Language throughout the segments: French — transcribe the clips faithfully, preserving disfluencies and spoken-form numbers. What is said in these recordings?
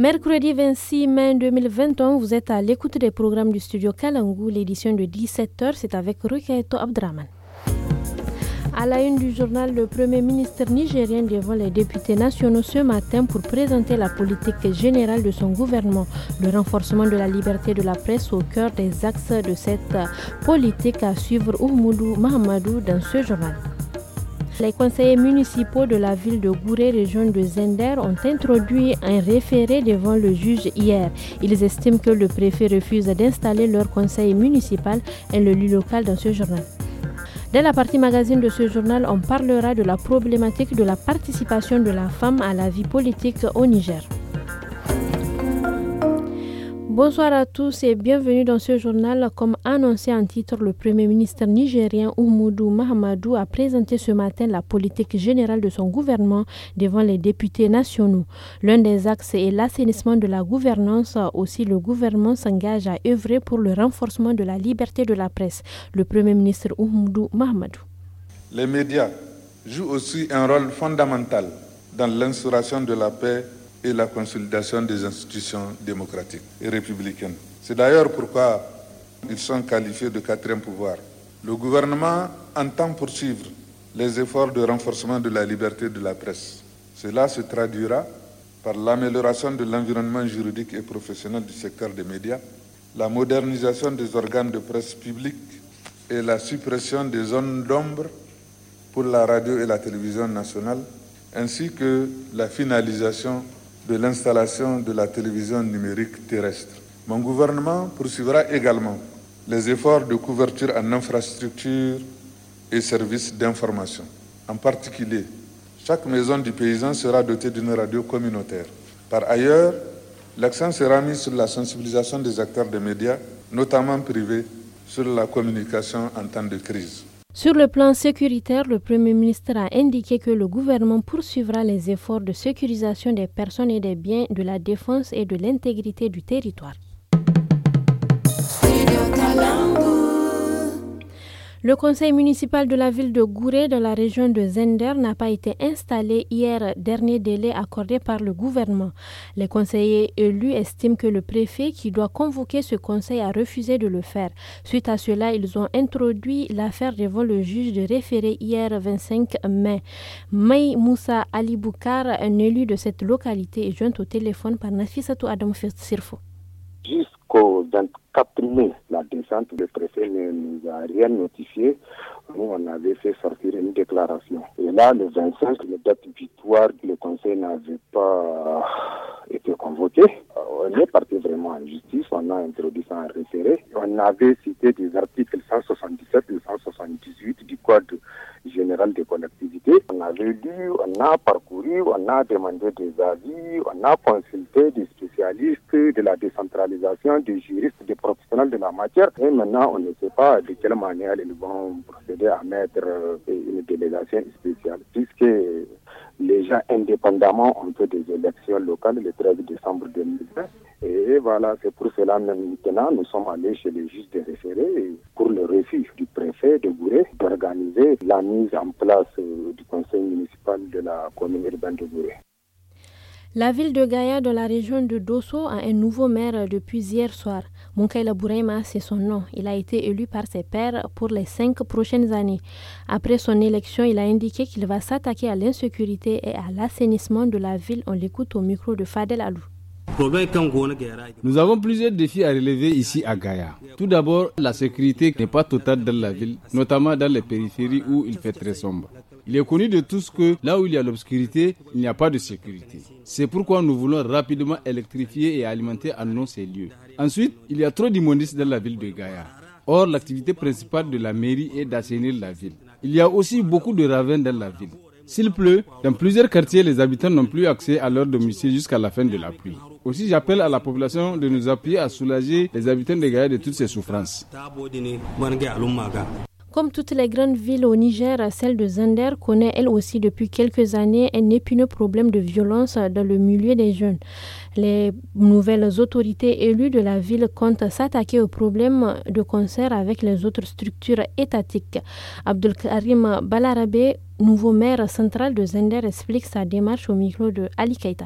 Mercredi vingt-six mai deux mille vingt et un, vous êtes à l'écoute des programmes du studio Kalangu. L'édition de dix-sept heures, c'est avec Rukaito Abdraman. À la une du journal, le Premier ministre nigérien devant les députés nationaux ce matin pour présenter la politique générale de son gouvernement. Le renforcement de la liberté de la presse au cœur des axes de cette politique à suivre Oumoudou Mahamadou dans ce journal. Les conseillers municipaux de la ville de Gouré, région de Zender, ont introduit un référé devant le juge hier. Ils estiment que le préfet refuse d'installer leur conseil municipal et le lieu local dans ce journal. Dans la partie magazine de ce journal, on parlera de la problématique de la participation de la femme à la vie politique au Niger. Bonsoir à tous et bienvenue dans ce journal. Comme annoncé en titre, le Premier ministre nigérien Oumoudou Mahamadou a présenté ce matin la politique générale de son gouvernement devant les députés nationaux. L'un des axes est l'assainissement de la gouvernance. Aussi, le gouvernement s'engage à œuvrer pour le renforcement de la liberté de la presse. Le Premier ministre Oumoudou Mahamadou. Les médias jouent aussi un rôle fondamental dans l'instauration de la paix et la consolidation des institutions démocratiques et républicaines. C'est d'ailleurs pourquoi ils sont qualifiés de quatrième pouvoir. Le gouvernement entend poursuivre les efforts de renforcement de la liberté de la presse. Cela se traduira par l'amélioration de l'environnement juridique et professionnel du secteur des médias, la modernisation des organes de presse publique et la suppression des zones d'ombre pour la radio et la télévision nationale, ainsi que la finalisation de l'installation de la télévision numérique terrestre. Mon gouvernement poursuivra également les efforts de couverture en infrastructures et services d'information. En particulier, chaque maison du paysan sera dotée d'une radio communautaire. Par ailleurs, l'accent sera mis sur la sensibilisation des acteurs des médias, notamment privés, sur la communication en temps de crise. Sur le plan sécuritaire, le Premier ministre a indiqué que le gouvernement poursuivra les efforts de sécurisation des personnes et des biens, de la défense et de l'intégrité du territoire. Le conseil municipal de la ville de Gouré, dans la région de Zender, n'a pas été installé hier, dernier délai accordé par le gouvernement. Les conseillers élus estiment que le préfet, qui doit convoquer ce conseil, a refusé de le faire. Suite à cela, ils ont introduit l'affaire devant le juge de référé hier vingt-cinq mai. May Moussa Ali Boukar, un élu de cette localité, est joint au téléphone par Nafisatou Adam Sirfo. Jusqu'au vingt-quatre mai, la descente, le préfet ne nous a rien notifié. Nous, on avait fait sortir une déclaration. Et là, le vingt-cinq, la date butoir, le conseil n'avait pas été convoqué. On est parti vraiment en justice, on a introduit ça en référé. On avait cité des articles cent soixante-dix-sept et cent soixante-dix-huit du Code général des collectivités. On avait lu, on a parcouru, on a demandé des avis, on a consulté des spécialistes de la décentralisation, des juristes, des professionnels de la matière. Et maintenant, on ne sait pas de quelle manière ils vont procéder à mettre une délégation spéciale, puisque les gens indépendamment ont fait des élections locales le treize décembre deux mille vingt. Et voilà, c'est pour cela maintenant nous sommes allés chez les juges de référé pour le refus du préfet de Gouré d'organiser la mise en place du conseil municipal de la commune urbaine de Gouré. La ville de Gaïa, dans la région de Dosso, a un nouveau maire depuis hier soir. Munkaila Bouraima, c'est son nom. Il a été élu par ses pairs pour les cinq prochaines années. Après son élection, il a indiqué qu'il va s'attaquer à l'insécurité et à l'assainissement de la ville. On l'écoute au micro de Fadel Alou. Nous avons plusieurs défis à relever ici à Gaïa. Tout d'abord, la sécurité n'est pas totale dans la ville, notamment dans les périphéries où il fait très sombre. Il est connu de tous que là où il y a l'obscurité, il n'y a pas de sécurité. C'est pourquoi nous voulons rapidement électrifier et alimenter en eau ces lieux. Ensuite, il y a trop d'immondices dans la ville de Gaïa. Or, l'activité principale de la mairie est d'assainir la ville. Il y a aussi beaucoup de ravins dans la ville. S'il pleut, dans plusieurs quartiers, les habitants n'ont plus accès à leur domicile jusqu'à la fin de la pluie. Aussi, j'appelle à la population de nous appuyer à soulager les habitants de Gaïa de toutes ces souffrances. Comme toutes les grandes villes au Niger, celle de Zender connaît elle aussi depuis quelques années un épineux problème de violence dans le milieu des jeunes. Les nouvelles autorités élues de la ville comptent s'attaquer au problème de concert avec les autres structures étatiques. Abdelkarim Balarabe, nouveau maire central de Zender, explique sa démarche au micro de Ali Keita.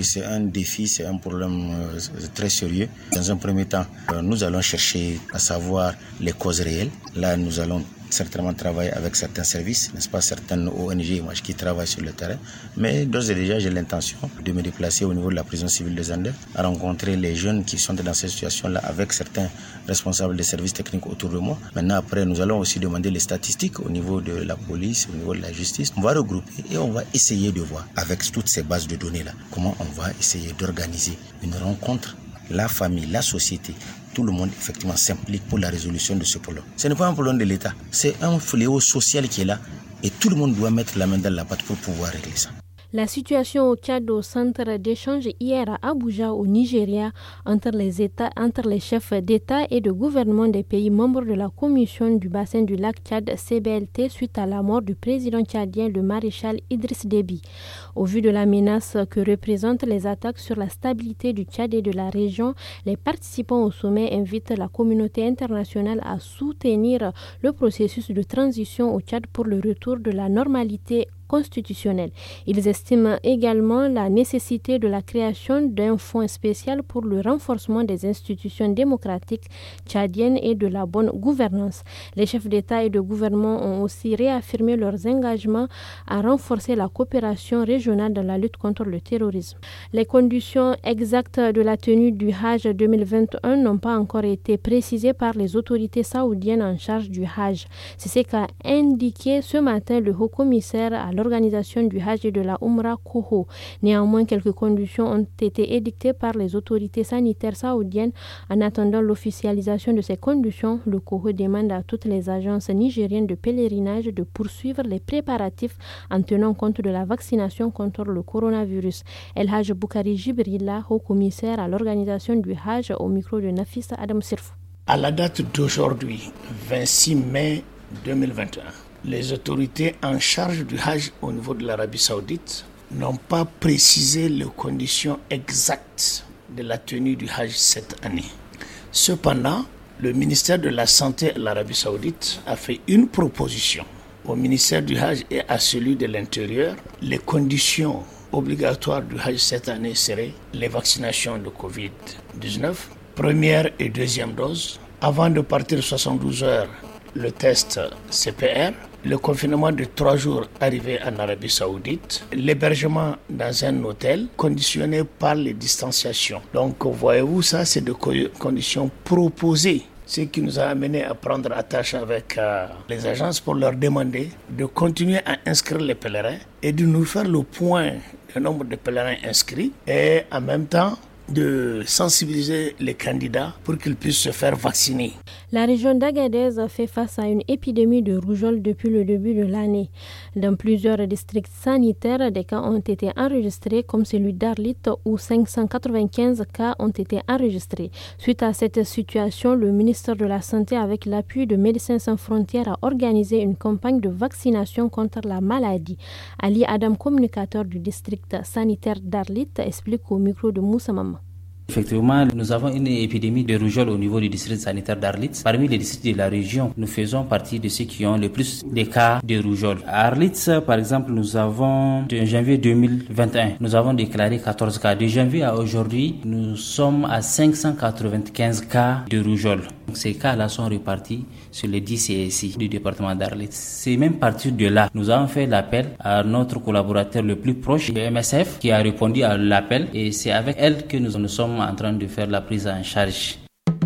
C'est un défi, c'est un problème euh, très sérieux. Dans un premier temps, euh, nous allons chercher à savoir les causes réelles. Là, nous allons certainement travailler avec certains services, n'est-ce pas, certaines O N G qui travaillent sur le terrain. Mais d'ores et déjà, j'ai l'intention de me déplacer au niveau de la prison civile de Zander, à rencontrer les jeunes qui sont dans cette situation-là avec certains responsables des services techniques autour de moi. Maintenant, après, nous allons aussi demander les statistiques au niveau de la police, au niveau de la justice. On va regrouper et on va essayer de voir, avec toutes ces bases de données-là, comment on va essayer d'organiser une rencontre, la famille, la société. Tout le monde effectivement s'implique pour la résolution de ce problème. Ce n'est pas un problème de l'État, c'est un fléau social qui est là et tout le monde doit mettre la main dans la pâte pour pouvoir régler ça. La situation au Tchad au centre d'échange hier à Abuja au Nigeria entre les États, entre les chefs d'État et de gouvernement des pays membres de la Commission du bassin du lac Tchad C B L T suite à la mort du président tchadien le maréchal Idriss Déby. Au vu de la menace que représentent les attaques sur la stabilité du Tchad et de la région, les participants au sommet invitent la communauté internationale à soutenir le processus de transition au Tchad pour le retour de la normalité constitutionnelle. Ils estiment également la nécessité de la création d'un fonds spécial pour le renforcement des institutions démocratiques tchadiennes et de la bonne gouvernance. Les chefs d'État et de gouvernement ont aussi réaffirmé leurs engagements à renforcer la coopération régionale dans la lutte contre le terrorisme. Les conditions exactes de la tenue du Hajj deux mille vingt et un n'ont pas encore été précisées par les autorités saoudiennes en charge du Hajj. C'est ce qu'a indiqué ce matin le haut-commissaire à l'organisation du Hajj et de la Umrah Koho. Néanmoins, quelques conditions ont été édictées par les autorités sanitaires saoudiennes. En attendant l'officialisation de ces conditions, le Koho demande à toutes les agences nigériennes de pèlerinage de poursuivre les préparatifs en tenant compte de la vaccination contre le coronavirus. El Hajj Boukari Jibrilla, haut-commissaire à l'organisation du Hajj, au micro de Nafisa Adam Sirfou. À la date d'aujourd'hui, vingt-six mai deux mille vingt et un, les autorités en charge du Hajj au niveau de l'Arabie Saoudite n'ont pas précisé les conditions exactes de la tenue du Hajj cette année. Cependant, le ministère de la Santé de l'Arabie Saoudite a fait une proposition au ministère du Hajj et à celui de l'Intérieur. Les conditions obligatoires du Hajj cette année seraient les vaccinations de covid dix-neuf, première et deuxième dose, avant de partir soixante-douze heures, le test C P R, le confinement de trois jours arrivé en Arabie Saoudite, l'hébergement dans un hôtel conditionné par les distanciations. Donc, voyez-vous, ça, c'est des conditions proposées. Ce qui nous a amené à prendre attache avec euh, les agences pour leur demander de continuer à inscrire les pèlerins et de nous faire le point du nombre de pèlerins inscrits et en même temps de sensibiliser les candidats pour qu'ils puissent se faire vacciner. La région d'Agadez fait face à une épidémie de rougeole depuis le début de l'année. Dans plusieurs districts sanitaires, des cas ont été enregistrés, comme celui d'Arlit où cinq cent quatre-vingt-quinze cas ont été enregistrés. Suite à cette situation, le ministère de la Santé, avec l'appui de Médecins sans frontières, a organisé une campagne de vaccination contre la maladie. Ali Adam, communicateur du district sanitaire d'Arlit, explique au micro de Moussa Mama. Effectivement, nous avons une épidémie de rougeole au niveau du district sanitaire d'Arlit. Parmi les districts de la région, nous faisons partie de ceux qui ont le plus de cas de rougeole. À Arlit, par exemple, nous avons, de janvier deux mille vingt et un, nous avons déclaré quatorze cas. De janvier à aujourd'hui, nous sommes à cinq cent quatre-vingt-quinze cas de rougeole. Donc, ces cas-là sont répartis sur les dix C S I du département d'Arlit. C'est même partir de là, nous avons fait l'appel à notre collaborateur le plus proche, le M S F, qui a répondu à l'appel et c'est avec elle que nous nous sommes en train de faire la prise en charge.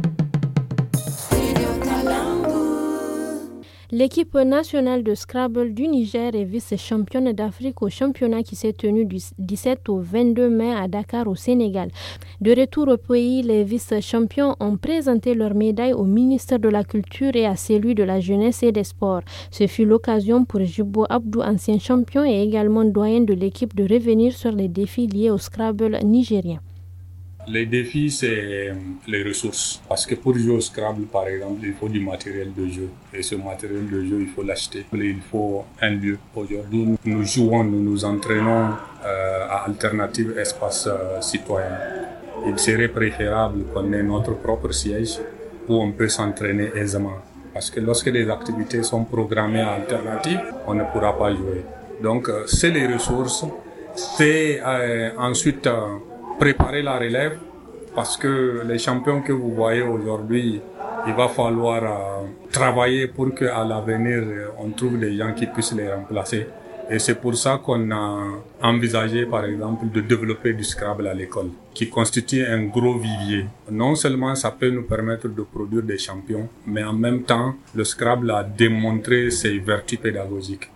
L'équipe nationale de Scrabble du Niger est vice-championne d'Afrique au championnat qui s'est tenu du dix-sept au vingt-deux mai à Dakar au Sénégal. De retour au pays, les vice-champions ont présenté leurs médailles au ministère de la Culture et à celui de la Jeunesse et des Sports. Ce fut l'occasion pour Jibo Abdou, ancien champion et également doyen de l'équipe, de revenir sur les défis liés au Scrabble nigérien. Les défis, c'est les ressources. Parce que pour jouer au Scrabble, par exemple, il faut du matériel de jeu. Et ce matériel de jeu, il faut l'acheter. Il faut un lieu. Aujourd'hui, nous jouons, nous nous entraînons euh, à Alternative Espace euh, Citoyen. Il serait préférable qu'on ait notre propre siège où on peut s'entraîner aisément. Parce que lorsque les activités sont programmées à Alternative, on ne pourra pas jouer. Donc, euh, c'est les ressources. C'est euh, ensuite... Euh, préparer la relève, parce que les champions que vous voyez aujourd'hui, il va falloir euh, travailler pour qu'à l'avenir, on trouve des gens qui puissent les remplacer. Et c'est pour ça qu'on a envisagé, par exemple, de développer du Scrabble à l'école, qui constitue un gros vivier. Non seulement ça peut nous permettre de produire des champions, mais en même temps, le Scrabble a démontré ses vertus pédagogiques.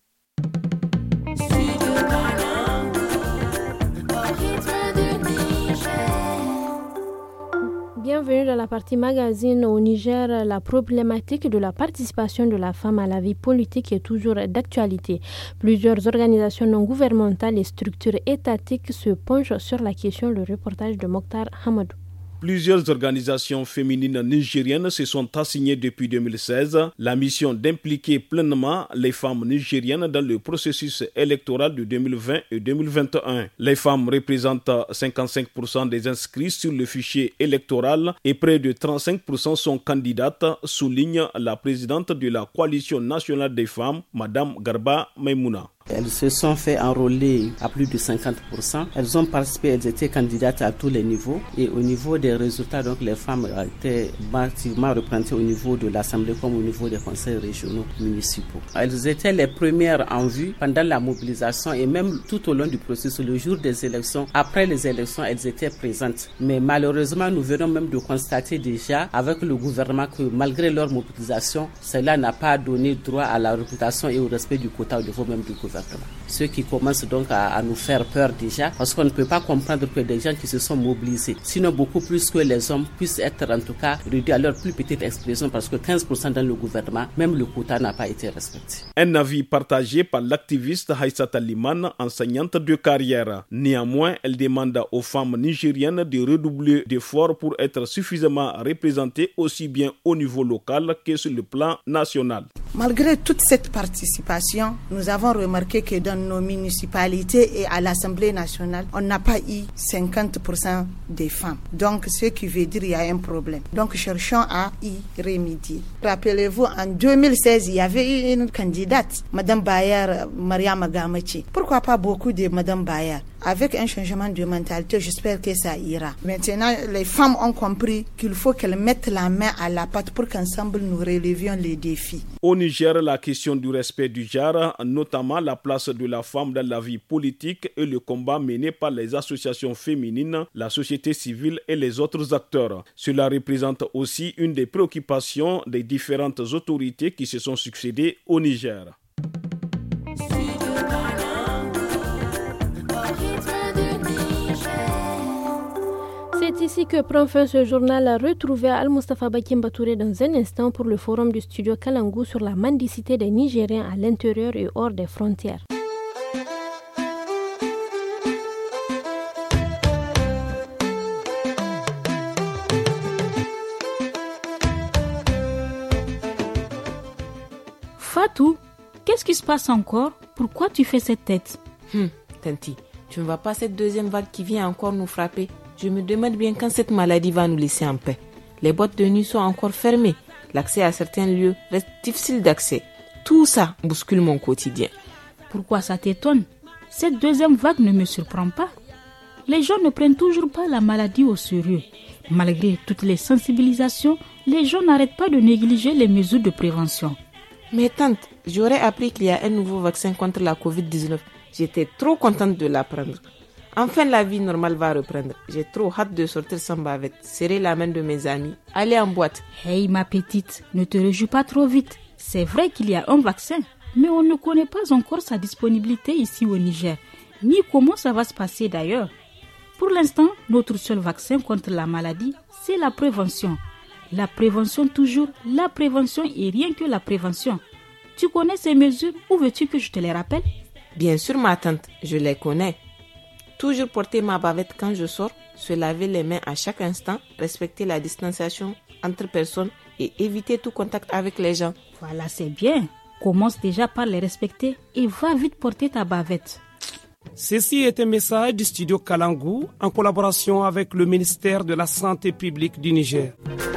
Bienvenue dans la partie magazine. Au Niger, la problématique de la participation de la femme à la vie politique est toujours d'actualité. Plusieurs organisations non gouvernementales et structures étatiques se penchent sur la question. Le reportage de Mokhtar Hamadou. Plusieurs organisations féminines nigériennes se sont assignées depuis deux mille seize la mission d'impliquer pleinement les femmes nigériennes dans le processus électoral de deux mille vingt et deux mille vingt et un. Les femmes représentent cinquante-cinq pour cent des inscrits sur le fichier électoral et près de trente-cinq pour cent sont candidates, souligne la présidente de la Coalition nationale des femmes, Madame Garba Maimouna. Elles se sont fait enrôler à plus de cinquante pour cent. Elles ont participé, elles étaient candidates à tous les niveaux. Et au niveau des résultats, donc les femmes étaient massivement représentées au niveau de l'Assemblée comme au niveau des conseils régionaux municipaux. Elles étaient les premières en vue pendant la mobilisation et même tout au long du processus, le jour des élections. Après les élections, elles étaient présentes. Mais malheureusement, nous venons même de constater déjà avec le gouvernement que malgré leur mobilisation, cela n'a pas donné droit à la réputation et au respect du quota au niveau même du gouvernement. Ce qui commence donc à, à nous faire peur déjà, parce qu'on ne peut pas comprendre que des gens qui se sont mobilisés, sinon beaucoup plus que les hommes, puissent être en tout cas réduits à leur plus petite expression, parce que quinze pour cent dans le gouvernement, même le quota n'a pas été respecté. Un avis partagé par l'activiste Haïssata Liman, enseignante de carrière. Néanmoins, elle demande aux femmes nigériennes de redoubler d'efforts pour être suffisamment représentées aussi bien au niveau local que sur le plan national. Malgré toute cette participation, nous avons remarqué que dans nos municipalités et à l'Assemblée nationale, on n'a pas eu cinquante pour cent des femmes. Donc, ce qui veut dire qu'il y a un problème. Donc, cherchons à y remédier. Rappelez-vous, en deux mille seize, il y avait une candidate, Madame Bayer Mariama Gamachi. Pourquoi pas beaucoup de Madame Bayer? Avec un changement de mentalité, j'espère que ça ira. Maintenant, les femmes ont compris qu'il faut qu'elles mettent la main à la pâte pour qu'ensemble nous relevions les défis. Au Niger, la question du respect du genre, notamment la place de la femme dans la vie politique et le combat mené par les associations féminines, la société civile et les autres acteurs. Cela représente aussi une des préoccupations des différentes autorités qui se sont succédées au Niger. C'est ici que prend fin ce journal. Retrouvez Al-Mustafa Bakim Batouré dans un instant pour le forum du studio Kalangu sur la mendicité des Nigériens à l'intérieur et hors des frontières. Fatou, qu'est-ce qui se passe encore? Pourquoi tu fais cette tête? Hum, Tanti, tu ne vois pas cette deuxième vague qui vient encore nous frapper? Je me demande bien quand cette maladie va nous laisser en paix. Les boîtes de nuit sont encore fermées. L'accès à certains lieux reste difficile d'accès. Tout ça bouscule mon quotidien. Pourquoi ça t'étonne? Cette deuxième vague ne me surprend pas. Les gens ne prennent toujours pas la maladie au sérieux. Malgré toutes les sensibilisations, les gens n'arrêtent pas de négliger les mesures de prévention. Mais tante, j'aurais appris qu'il y a un nouveau vaccin contre la covid dix-neuf. J'étais trop contente de l'apprendre. Enfin, la vie normale va reprendre. J'ai trop hâte de sortir sans bavette, serrer la main de mes amis, aller en boîte. Hey ma petite, ne te réjouis pas trop vite. C'est vrai qu'il y a un vaccin, mais on ne connaît pas encore sa disponibilité ici au Niger, ni comment ça va se passer d'ailleurs. Pour l'instant, notre seul vaccin contre la maladie, c'est la prévention. La prévention toujours, la prévention et rien que la prévention. Tu connais ces mesures ou veux-tu que je te les rappelle? Bien sûr ma tante, je les connais. Toujours porter ma bavette quand je sors, se laver les mains à chaque instant, respecter la distanciation entre personnes et éviter tout contact avec les gens. Voilà, c'est bien. Commence déjà par les respecter et va vite porter ta bavette. Ceci est un message du studio Kalangu en collaboration avec le ministère de la Santé publique du Niger.